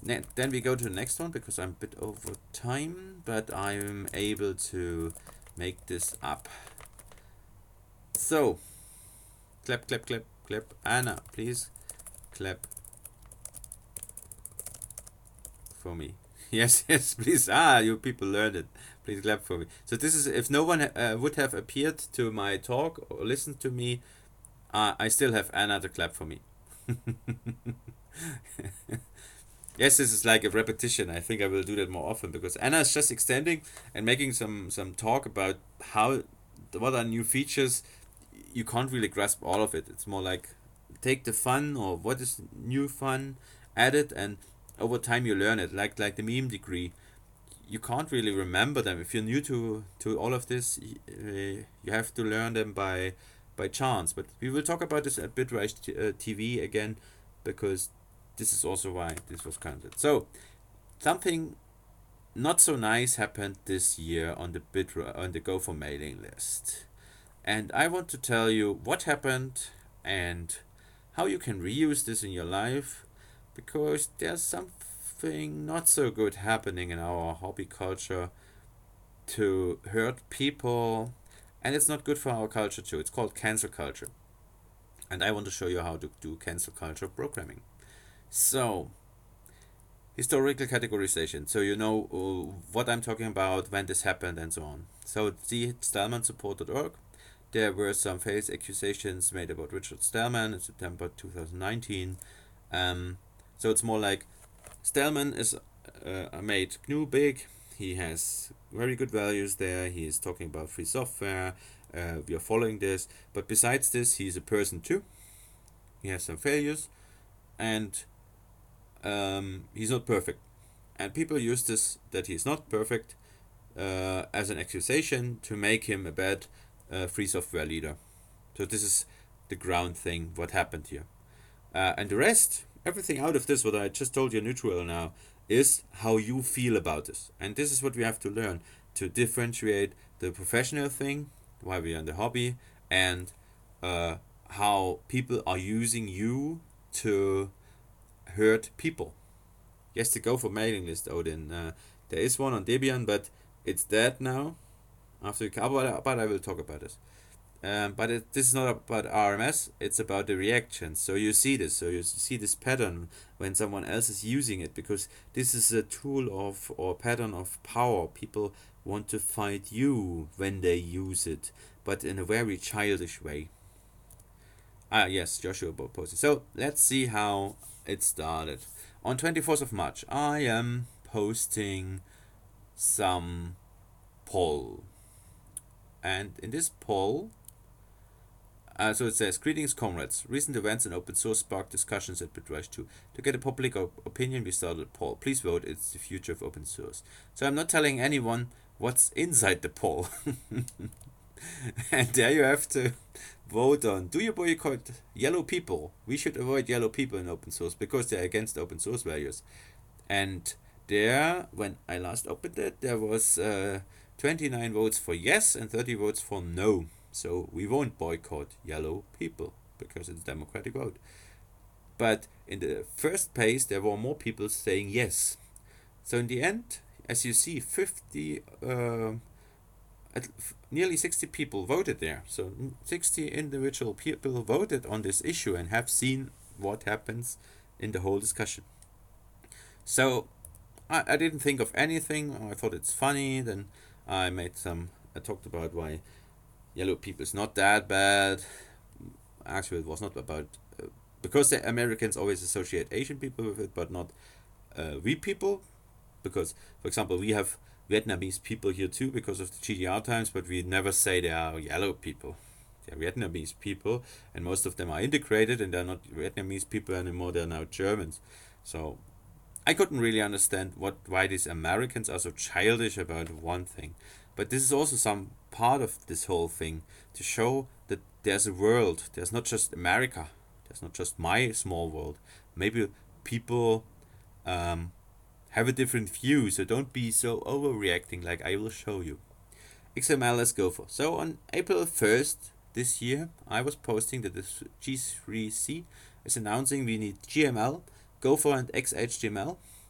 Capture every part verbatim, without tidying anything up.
ne- then we go to the next one because I'm a bit over time, but I'm able to make this up. So, clap, clap, clap, clap. Anna, please clap for me. Yes, yes, please. Ah, you people learned it. Please clap for me. So this is if no one uh, would have appeared to my talk or listened to me, uh, I still have Anna to clap for me. Yes, this is like a repetition. I think I will do that more often because Anna is just extending and making some some talk about how what are new features. You can't really grasp all of it. It's more like take the fun or what is new fun, add it, and over time you learn it. Like like the meme degree, you can't really remember them if you're new to to all of this. Uh, you have to learn them by by chance. But we will talk about this at Bitrage T V again because this is also why this was counted. So something not so nice happened this year on the Bit on the Gopher mailing list, and I want to tell you what happened and how you can reuse this in your life because there's something not so good happening in our hobby culture to hurt people, and it's not good for our culture too. It's called cancel culture, and I want to show you how to do cancel culture programming. So, historical categorization. So you know uh, what I'm talking about, when this happened, and so on. So see Stallman support dot org. There were some false accusations made about Richard Stallman in September two thousand nineteen. Um, so it's more like Stallman is uh, made G N U big. He has very good values there. He is talking about free software. Uh, we are following this. But besides this, he's a person too. He has some failures. And um, he's not perfect. And people use this, that he's not perfect, uh, as an accusation to make him a bad uh, free software leader. So this is the ground thing, what happened here. Uh, and the rest, everything out of this, what I just told you neutral now, is how you feel about this. And this is what we have to learn, to differentiate the professional thing, why we are in the hobby, and uh, how people are using you to hurt people. Yes, to go for mailing list, Odin. Uh, there is one on Debian, but it's dead now. After you cover, but I will talk about this. Um, but it, this is not about R M S, it's about the reactions. So you see this, so you see this pattern when someone else is using it, because this is a tool of or pattern of power. People want to fight you when they use it, but in a very childish way. Ah, yes, Joshua posted. So let's see how it started. On twenty-fourth of March, I am posting some poll. And in this poll, Uh, so it says, greetings comrades, recent events in open source sparked discussions at Bitrage two. To get a public op- opinion, we started a poll. Please vote, it's the future of open source. So I'm not telling anyone what's inside the poll. And there you have to vote on, do you boycott yellow people? We should avoid yellow people in open source because they're against open source values. And there, when I last opened it, there was uh, twenty-nine votes for yes and thirty votes for no. So we won't boycott yellow people because it's a democratic vote. But in the first place, there were more people saying yes. So in the end, as you see, fifty, uh, nearly sixty people voted there. So sixty individual people voted on this issue and have seen what happens in the whole discussion. So I, I didn't think of anything. I thought it's funny. Then I made some. I talked about why yellow people is not that bad. Actually, it was not about uh, because the Americans always associate Asian people with it, but not uh, we people. Because, for example, we have Vietnamese people here too because of the G D R times, but we never say they are yellow people. They are Vietnamese people, and most of them are integrated, and they're not Vietnamese people anymore. They're now Germans. So I couldn't really understand what why these Americans are so childish about one thing. But this is also some part of this whole thing to show that there's a world. There's not just America. There's not just my small world. Maybe people um, have a different view, so don't be so overreacting like I will show you. X M L, let's go for. So on April first this year, I was posting that the G three C is announcing we need G M L, Gopher, and X H T M L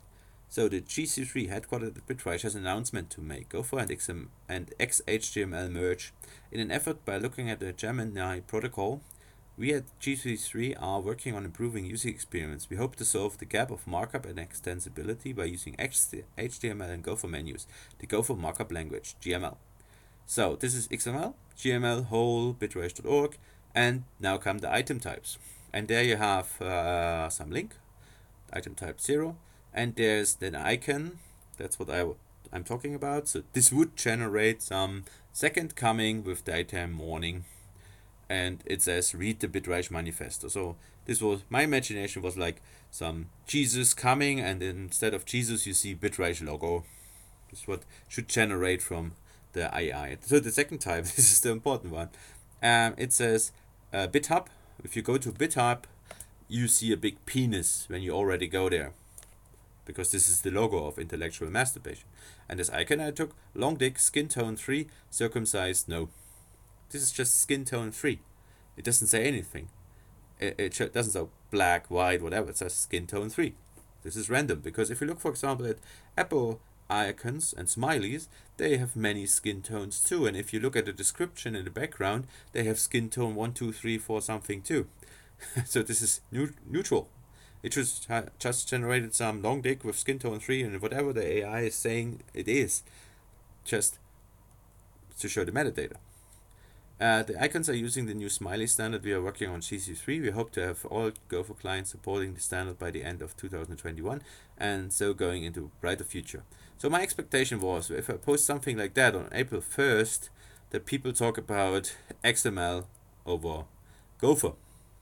So the G C three headquartered at Bitreich has an announcement to make. Gopher and X M and X H T M L merge. In an effort by looking at the Gemini protocol, we at G C three are working on improving user experience. We hope to solve the gap of markup and extensibility by using H T M L and Gopher menus, the Gopher markup language, G M L. So this is X M L, G M L, whole, bitreich dot org, and now come the item types. And there you have uh, some link, item type zero, and there's an icon. That's what I, I'm talking about. So this would generate some second coming with daytime morning, and it says read the Bitreich manifesto. So this was, my imagination was like some Jesus coming, and instead of Jesus you see Bitreich logo. This is what should generate from the A I. So the second type, this is the important one. Um, it says uh, BitHub. If you go to BitHub, you see a big penis when you already go there, because this is the logo of intellectual masturbation. And this icon I took, long dick, skin tone three, circumcised, no. This is just skin tone three. It doesn't say anything. It, it doesn't say black, white, whatever. It says skin tone three. This is random, because if you look, for example, at Apple icons and smileys, they have many skin tones too, and if you look at the description in the background, they have skin tone one, two, three, four something too. So this is new, neutral. It just just generated some long dick with skin tone three, and whatever the A I is saying it is, just to show the metadata. Uh, the icons are using the new Smiley standard. We are working on G C three. We hope to have all Gopher clients supporting the standard by the end of two thousand twenty-one, and so going into a brighter future. So my expectation was, if I post something like that on April first, that people talk about X M L over Gopher.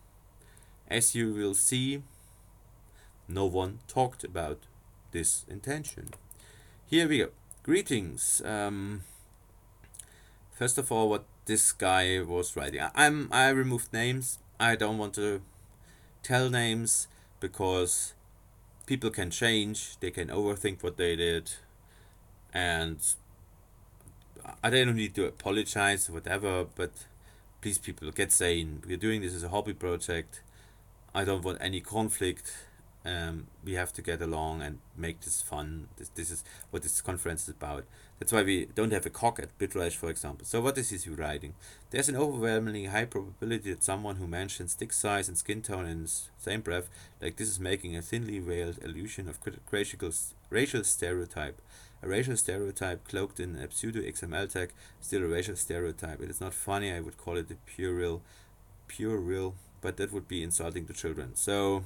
As you will see, no one talked about this intention. Here we go. Greetings. Um, first of all, what this guy was writing. I'm I removed names. I don't want to tell names because people can change. They can overthink what they did, and I don't need to apologize or whatever. But please, people, get sane. We're doing this as a hobby project. I don't want any conflict. Um, we have to get along and make this fun. This this is what this conference is about. That's why we don't have a cock at Bitreich, for example. So what is he writing? There's an overwhelmingly high probability that someone who mentions dick size and skin tone in the same breath, like this, is making a thinly veiled illusion of racial racial stereotype. A racial stereotype cloaked in a pseudo X M L tag, still a racial stereotype. It is not funny. I would call it a pure real, pure real, but that would be insulting to children. So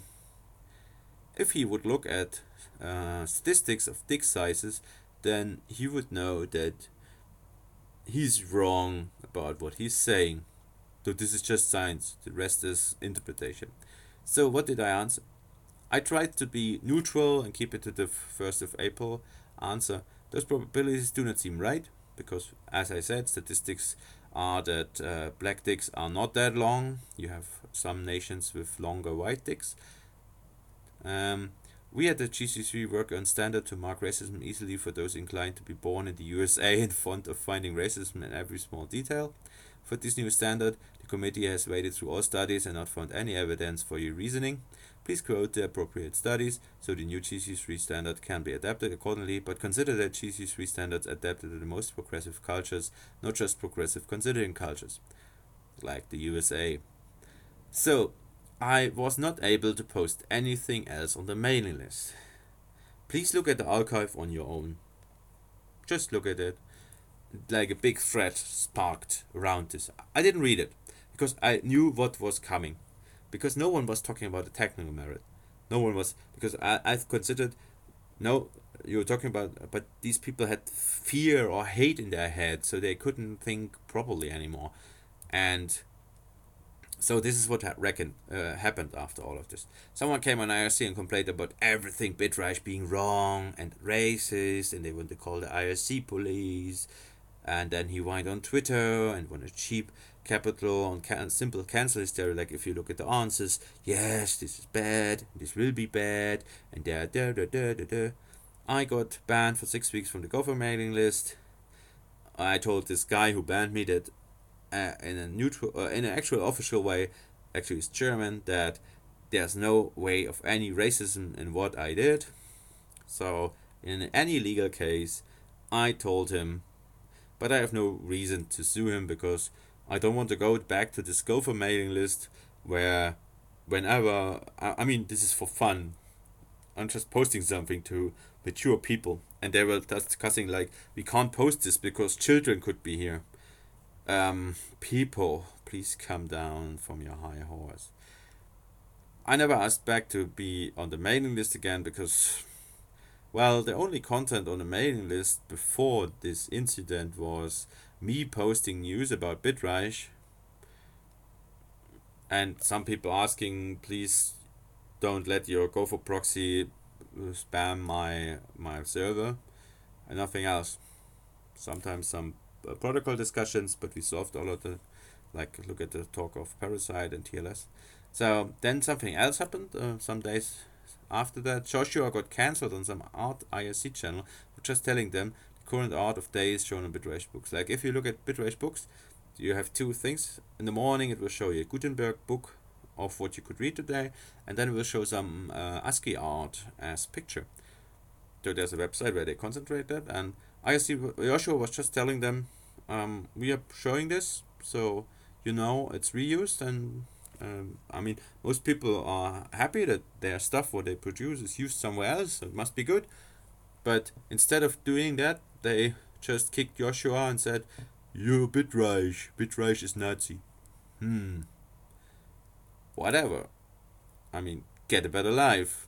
if he would look at uh, statistics of dick sizes, then he would know that he's wrong about what he's saying. So this is just science. The rest is interpretation. So what did I answer? I tried to be neutral and keep it to the first of April answer. Those probabilities do not seem right, because, as I said, statistics are that uh, black dicks are not that long. You have some nations with longer white dicks. Um, we at the G C three work on standard to mark racism easily for those inclined to be born in the U S A and fond of finding racism in every small detail. For this new standard, the committee has waded through all studies and not found any evidence for your reasoning. Please quote the appropriate studies so the new G C three standard can be adapted accordingly, but consider that G C three standards adapted to the most progressive cultures, not just progressive considering cultures, like the U S A. So, I was not able to post anything else on the mailing list. Please look at the archive on your own. Just look at it. Like a big thread sparked around this. I didn't read it because I knew what was coming. Because no one was talking about the technical merit. No one was, because I, I've considered, no, you were talking about, but these people had fear or hate in their head, so they couldn't think properly anymore. And so this is what ha- reckon, uh, happened after all of this. Someone came on I R C and complained about everything Bitreich being wrong and racist, and they want to call the I R C police. And then he went on Twitter and wanted cheap capital on can- simple cancel hysteria. Like if you look at the answers, yes, this is bad, this will be bad, and da da da da da da. I got banned for six weeks from the Gopher mailing list. I told this guy who banned me that uh, in a neutral, uh, in an actual official way, actually it's German, that there's no way of any racism in what I did. So in any legal case. I told him, but I have no reason to sue him because I don't want to go back to this Gopher mailing list where whenever I, I mean this is for fun. I'm just posting something to mature people, and they were discussing like we can't post this because children could be here. Um, people, please come down from your high horse. I never asked back to be on the mailing list again because, well, the only content on the mailing list before this incident was me posting news about Bitreich and some people asking, please don't let your Gopher proxy spam my my server and nothing else. Sometimes some uh, protocol discussions, but we solved all of the, like look at the talk of Parasite and T L S. So then something else happened. Uh, some days after that, Joshua got cancelled on some art I R C channel for just telling them the current art of day is shown in Bitreich books. Like if you look at Bitreich books, you have two things. In the morning, it will show you a Gutenberg book of what you could read today, and then it will show some uh, ASCII art as picture. So there's a website where they concentrate that, and I see Joshua was just telling them, um, we are showing this, so you know it's reused, and um, I mean most people are happy that their stuff what they produce is used somewhere else, so it must be good. But instead of doing that, they just kicked Joshua and said, "You're Bitreich. Bitreich is Nazi." Hmm. Whatever. I mean, get a better life.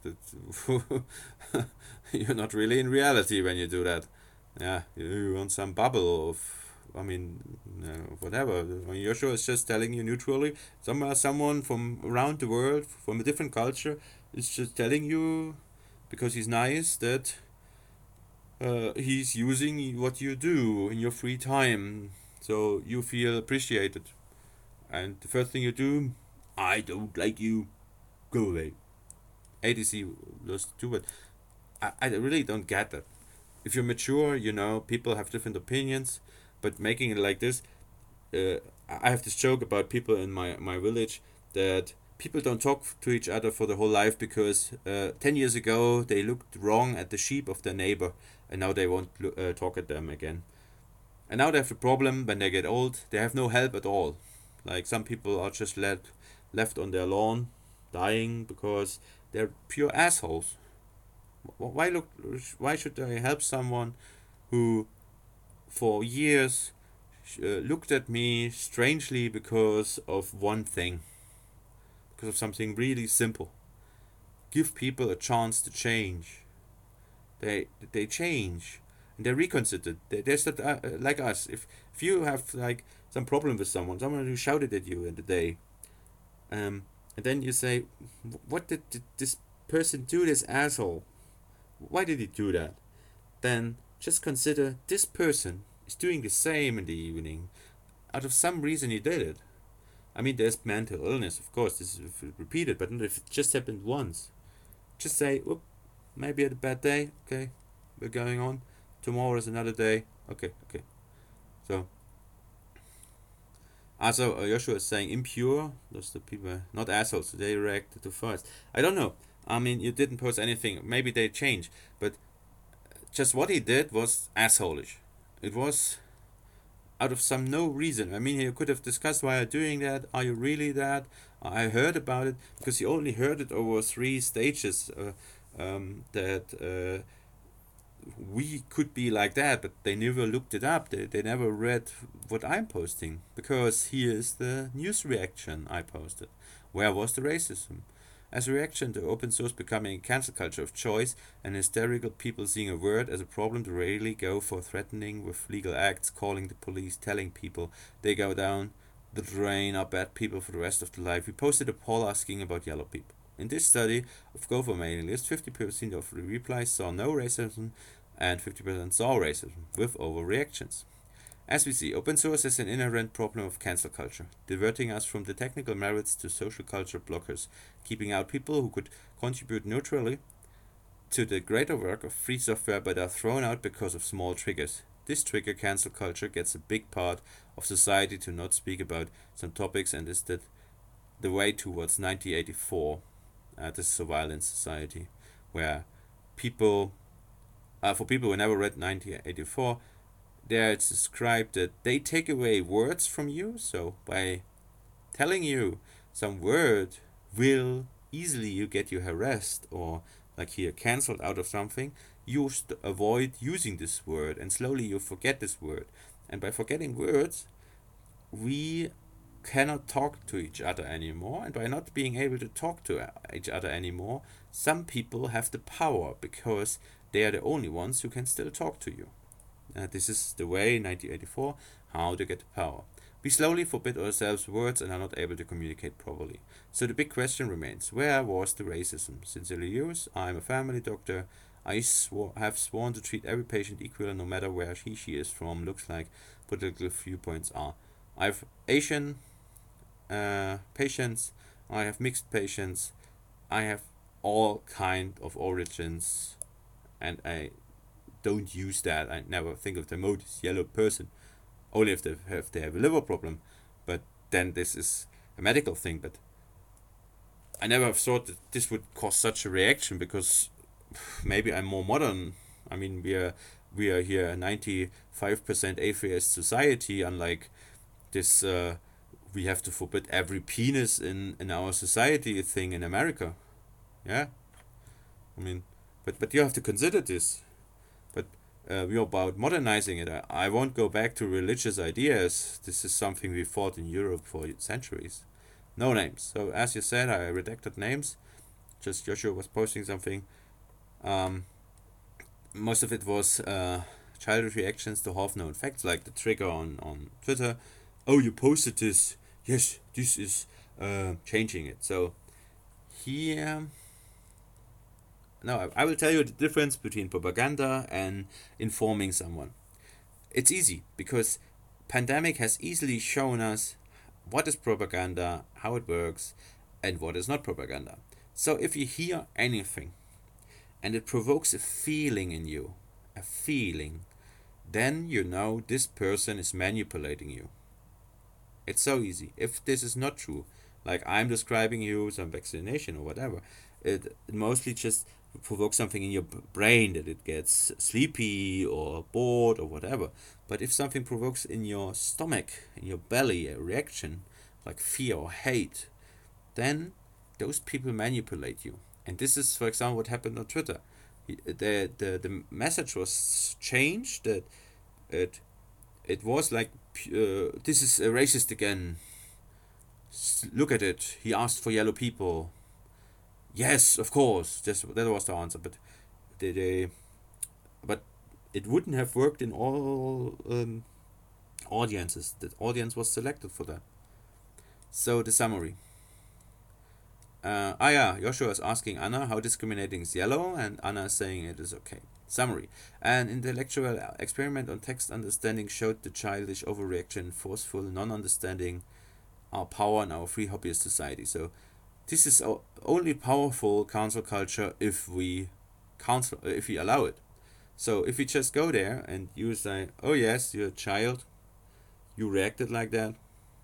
You're not really in reality when you do that. Yeah, you want some bubble of, I mean, uh, whatever. I mean, Joshua is just telling you neutrally. Somewhere, someone from around the world, from a different culture, is just telling you, because he's nice, that uh, he's using what you do in your free time, so you feel appreciated. And the first thing you do, I don't like you, go away. A D C does too, but I, I really don't get that. If you're mature, you know, people have different opinions, but making it like this, uh, I have this joke about people in my, my village that people don't talk to each other for the whole life because uh, ten years ago they looked wrong at the sheep of their neighbor and now they won't uh, talk at them again. And now they have the problem when they get old, they have no help at all. Like some people are just let, left on their lawn dying because they're pure assholes. Why look? Why should I help someone who, for years, uh, looked at me strangely because of one thing, because of something really simple? Give people a chance to change. They they change and they reconsider. They, they're not, uh, like us. If if you have like some problem with someone, someone who shouted at you in the day, um, and then you say, "What did, did this person do? This asshole? Why did he do that?" Then just consider this person is doing the same in the evening. Out of some reason he did it. I mean, there's mental illness, of course, this is repeated, but not if it just happened once. Just say, whoop, maybe I had a bad day, okay, we're going on. Tomorrow is another day, okay, okay. So, also, uh, Joshua is saying impure, those the people, not assholes, they reacted to first. I don't know. I mean, you didn't post anything. Maybe they change, but just what he did was assholeish. It was out of some no reason. I mean, he could have discussed why you're doing that. Are you really that? I heard about it because he only heard it over three stages. Uh, um, that uh, we could be like that, but they never looked it up. They, they never read what I'm posting because here's the news reaction I posted. Where was the racism? As a reaction to open source becoming a cancel culture of choice and hysterical people seeing a word as a problem to rarely go for threatening with legal acts, calling the police, telling people they go down the drain are bad people for the rest of their life. We posted a poll asking about yellow people. In this study of Gopher mailing list, fifty percent of the replies saw no racism and fifty percent saw racism, with overreactions. As we see, open source is an inherent problem of cancel culture, diverting us from the technical merits to social culture blockers, keeping out people who could contribute neutrally to the greater work of free software but are thrown out because of small triggers. This trigger cancel culture gets a big part of society to not speak about some topics and is that the way towards nineteen eighty-four, uh, the surveillance society, where people uh, for people who never read nineteen eighty-four, there it's described that they take away words from you. So by telling you some word will easily you get you harassed or like here cancelled out of something, you st- avoid using this word and slowly you forget this word. And by forgetting words, we cannot talk to each other anymore. And by not being able to talk to each other anymore, some people have the power because they are the only ones who can still talk to you. Uh, this is the way, nineteen eighty-four, how to get the power. We slowly forbid ourselves words and are not able to communicate properly. So the big question remains, where was the racism? Sincerely yours, I'm a family doctor. I swore, have sworn to treat every patient equally no matter where he, she is from, looks like, political viewpoints are. I have Asian uh, patients, I have mixed patients, I have all kind of origins, and I don't use that. I never think of them, oh, this yellow person, only if they have, they have a liver problem, but then this is a medical thing. But I never have thought that this would cause such a reaction because maybe I'm more modern. I mean, we are we are here a ninety-five percent atheist society, unlike this uh, we have to forbid every penis in, in our society thing in America. Yeah, I mean, but but you have to consider this. But uh, we're about modernizing it. I, I won't go back to religious ideas. This is something we fought in Europe for centuries. No names. So as you said, I redacted names. Just Joshua was posting something. Um, most of it was uh, childish reactions to half-known facts, like the trigger on, on Twitter. Oh, you posted this. Yes, this is uh, changing it. So here... No, I will tell you the difference between propaganda and informing someone. It's easy, because pandemic has easily shown us what is propaganda, how it works, and what is not propaganda. So if you hear anything, and it provokes a feeling in you, a feeling, then you know this person is manipulating you. It's so easy. If this is not true, like I'm describing you some vaccination or whatever, it, it mostly just provokes something in your brain, that it gets sleepy or bored or whatever. But if something provokes in your stomach, in your belly, a reaction like fear or hate, then those people manipulate you. And this is, for example, what happened on Twitter. The the, the message was changed, that it it was like uh, this is a racist again. Look at it. He asked for yellow people. Yes, of course. Just that was the answer. But they, they but it wouldn't have worked in all um, audiences. The audience was selected for that. So the summary. Uh, ah yeah, Joshua is asking Anna how discriminating is yellow, and Anna is saying it is okay. Summary. An intellectual experiment on text understanding showed the childish overreaction, forceful non-understanding, our power in our free hobbyist society. So this is only powerful cancel culture if we cancel, if we allow it. So if we just go there and you say, oh yes, you're a child, you reacted like that,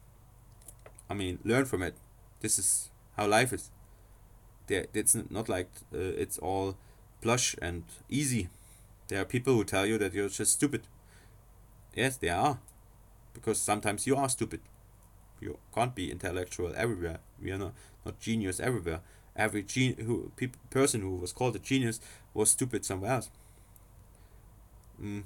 I mean, learn from it. This is how life is. There, it's not like uh, it's all plush and easy. There are people who tell you that you're just stupid. Yes, they are. Because sometimes you are stupid. You can't be intellectual everywhere. We are not, not genius everywhere. Every gen- who pe- person who was called a genius was stupid somewhere else. Mm.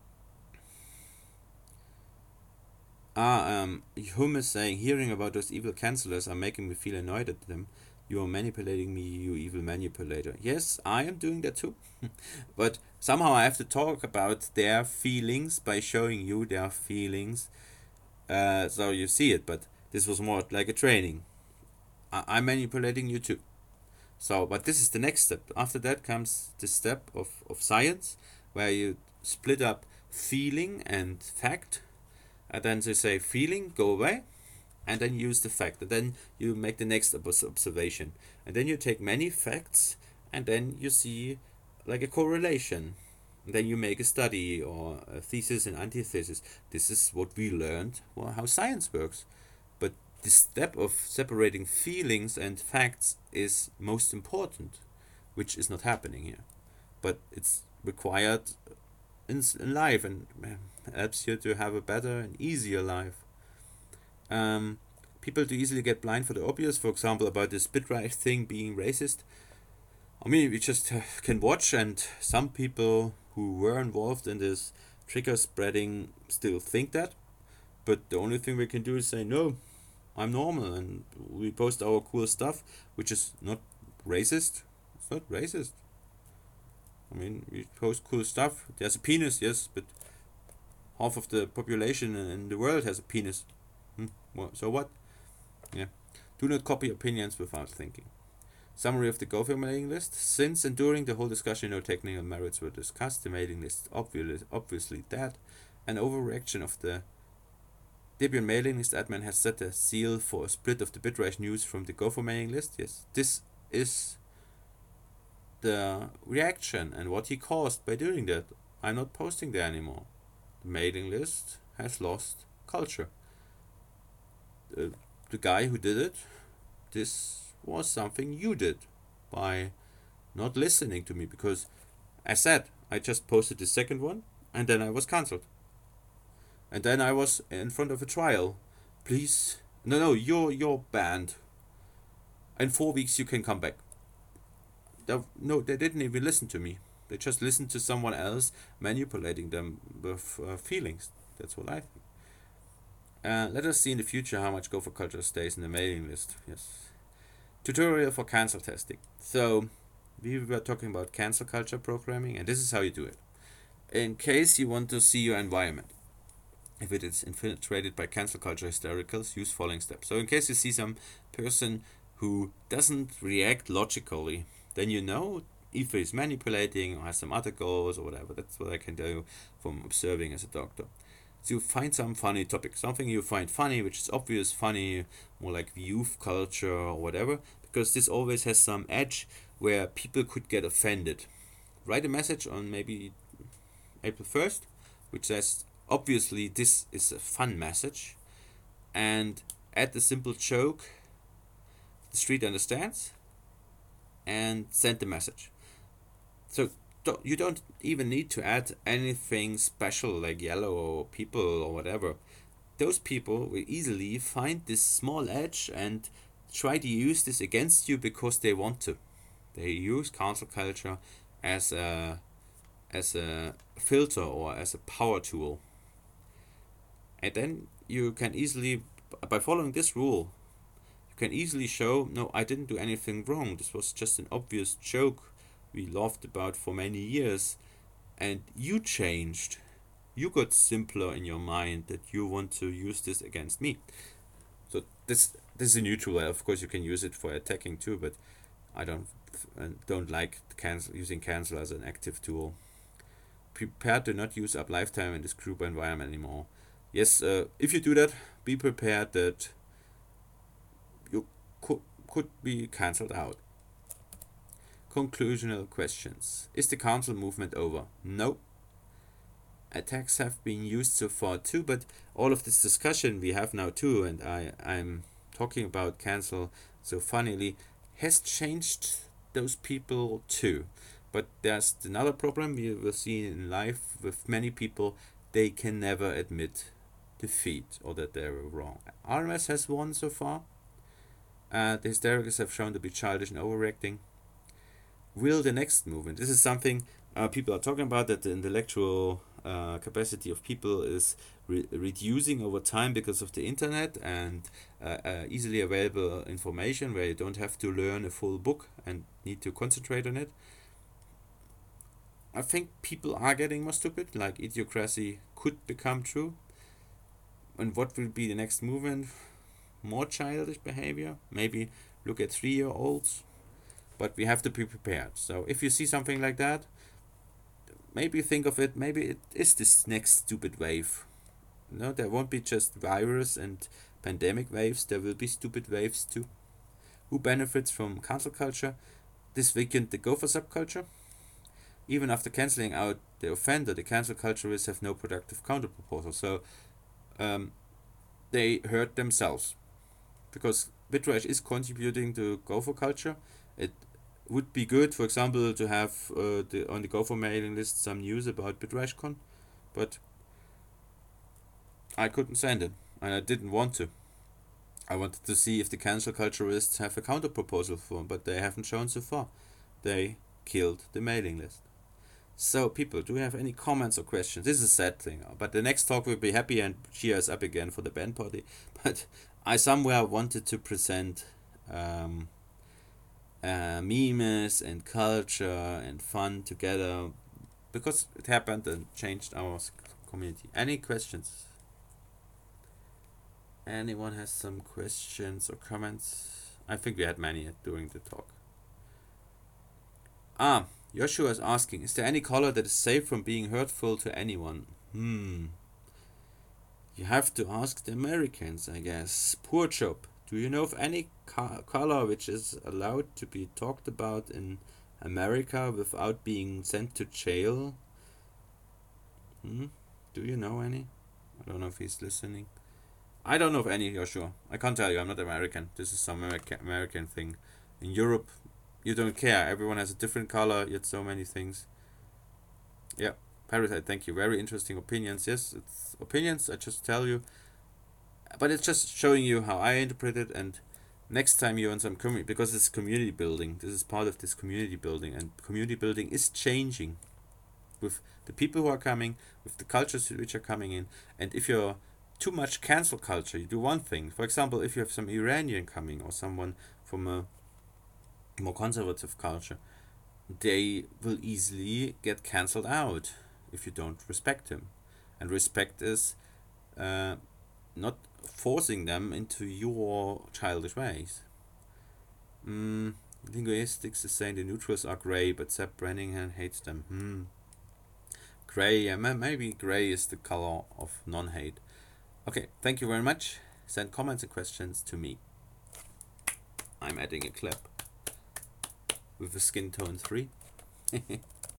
Ah, um, Hum is saying, hearing about those evil cancelers are making me feel annoyed at them. You are manipulating me, you evil manipulator. Yes, I am doing that too. But somehow I have to talk about their feelings by showing you their feelings. Uh, so you see it, but this was more like a training. I- I'm manipulating you too. So, but this is the next step. After that comes the step of, of science, where you split up feeling and fact. And then they say feeling, go away. And then use the fact. And then you make the next observation. And then you take many facts, and then you see like a correlation. And then you make a study or a thesis and antithesis. This is what we learned, well, how science works. But the step of separating feelings and facts is most important, which is not happening here. But it's required in, in life, and helps you to have a better and easier life. Um, people too easily get blind for the obvious, for example, about this bitrife thing being racist. I mean, we just uh, can watch, and some people who were involved in this trigger spreading still think that, but the only thing we can do is say, no, I'm normal, and we post our cool stuff, which is not racist. It's not racist. I mean, we post cool stuff. There's a penis, yes, but half of the population in the world has a penis. Hmm, well, so what? Yeah. Do not copy opinions without thinking. Summary of the Gopher mailing list. Since and during the whole discussion, no technical merits were discussed. The mailing list is obviously, obviously dead. An overreaction of the Debian mailing list admin has set a seal for a split of the Bitrash news from the Gopher mailing list. Yes, this is the reaction and what he caused by doing that. I'm not posting there anymore. The mailing list has lost culture. The, the guy who did it, this was something you did by not listening to me, because I said I just posted the second one and then I was cancelled. And then I was in front of a trial. Please, no, no, you're, you're banned. In four weeks you can come back. They, no, they didn't even listen to me. They just listened to someone else manipulating them with uh, feelings. That's what I think. Uh, let us see in the future how much Gopher culture stays in the mailing list. Yes. Tutorial for cancel testing. So, we were talking about cancel culture programming, and this is how you do it. In case you want to see your environment, if it is infiltrated by cancel culture hystericals, use following steps. So, in case you see some person who doesn't react logically, then you know if he's manipulating or has some other goals or whatever. That's what I can do from observing as a doctor. So you find some funny topic, something you find funny, which is obvious funny, more like youth culture or whatever, because this always has some edge where people could get offended. Write a message on maybe April first, which says, obviously this is a fun message, and add the simple joke, the street understands, and send the message. So you don't even need to add anything special like yellow or people or whatever. Those people will easily find this small edge and try to use this against you because they want to. They use cancel culture as a as a filter or as a power tool. And then you can easily, by following this rule, you can easily show, no, I didn't do anything wrong. This was just an obvious joke we laughed about for many years, and you changed. You got simpler in your mind that you want to use this against me. So this this is a neutral. Of course, you can use it for attacking too, but I don't uh, don't like cancel using cancel as an active tool. Prepare to not use up lifetime in this group environment anymore. Yes, uh, if you do that, be prepared that you could could be cancelled out. Conclusional questions. Is the cancel movement over? No. Attacks have been used so far too, but all of this discussion we have now too, and I, I'm talking about cancel so funnily, has changed those people too. But there's another problem we will see in life with many people. They can never admit defeat or that they were wrong. R M S has won so far. Uh, the hystericals have shown to be childish and overreacting. Will the next movement, this is something uh, people are talking about, that the intellectual uh, capacity of people is re- reducing over time because of the internet and uh, uh, easily available information where you don't have to learn a full book and need to concentrate on it. I think people are getting more stupid, like idiocracy could become true. And what will be the next movement? More childish behavior? Maybe look at three-year-olds? But we have to be prepared. So if you see something like that, maybe think of it, maybe it is this next stupid wave. No, there won't be just virus and pandemic waves, there will be stupid waves too. Who benefits from cancel culture? This weekend the Gopher subculture. Even after cancelling out the offender, the cancel culturists have no productive counter proposal. So um, they hurt themselves. Because Bitrash is contributing to Gopher culture. It would be good, for example, to have uh, the on the Gopher mailing list some news about BitRashCon, but I couldn't send it, and I didn't want to. I wanted to see if the cancel culturists have a counter proposal for them, but they haven't shown so far. They killed the mailing list. So, people, do you have any comments or questions? This is a sad thing, but the next talk will be happy and cheer us up again for the band party. But I somewhere wanted to present um, uh, memes and culture and fun together because it happened and changed our community. Any questions? Anyone has some questions or comments? I think we had many during the talk. Ah, Joshua is asking, is there any color that is safe from being hurtful to anyone? Hmm. You have to ask the Americans, I guess. Poor job. Do you know of any co- color which is allowed to be talked about in America without being sent to jail? Hmm? Do you know any? I don't know if he's listening. I don't know of any, Joshua. I can't tell you. I'm not American. This is some America- American thing. In Europe, you don't care. Everyone has a different color, yet so many things. Yeah, Parasite, thank you. Very interesting opinions. Yes, it's opinions, I just tell you. But it's just showing you how I interpret it, and next time you're on some community, because it's community building, this is part of this community building, and community building is changing with the people who are coming, with the cultures which are coming in, and if you're too much cancel culture, you do one thing. For example, if you have some Iranian coming or someone from a more conservative culture, they will easily get cancelled out if you don't respect him. And respect is uh, not forcing them into your childish ways. Mm, linguistics is saying the neutrals are grey, but Sepp Branningham hates them. Hmm. Grey, yeah, maybe grey is the color of non-hate. Okay, thank you very much. Send comments and questions to me. I'm adding a clip with a skin tone three.